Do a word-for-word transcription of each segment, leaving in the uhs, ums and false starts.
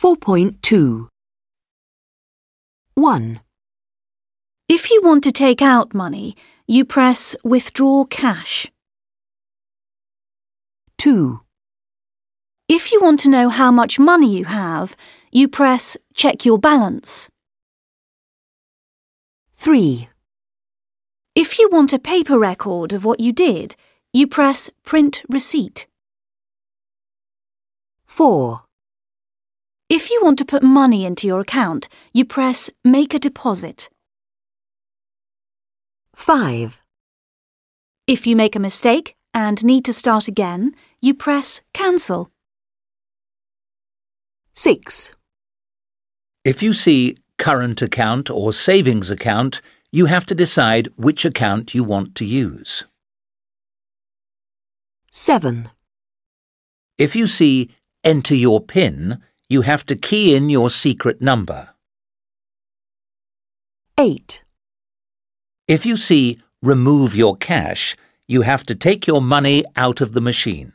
four point two. one. If you want to take out money, you press Withdraw Cash. two. If you want to know how much money you have, you press Check Your Balance. three. If you want a paper record of what you did, you press Print Receipt. four. If you want to put money into your account, you press Make a Deposit. five. If you make a mistake and need to start again, you press Cancel. six. If you see Current Account or Savings Account, you have to decide which account you want to use. seven. If you see Enter Your PIN, you have to key in your secret number. eight. If you see Remove Your Cash, you have to take your money out of the machine.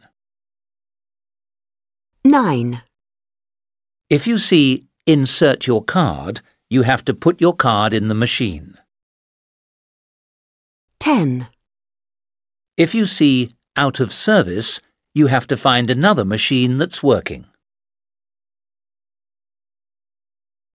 nine. If you see Insert Your Card, you have to put your card in the machine. ten. If you see Out of Service, you have to find another machine that's working.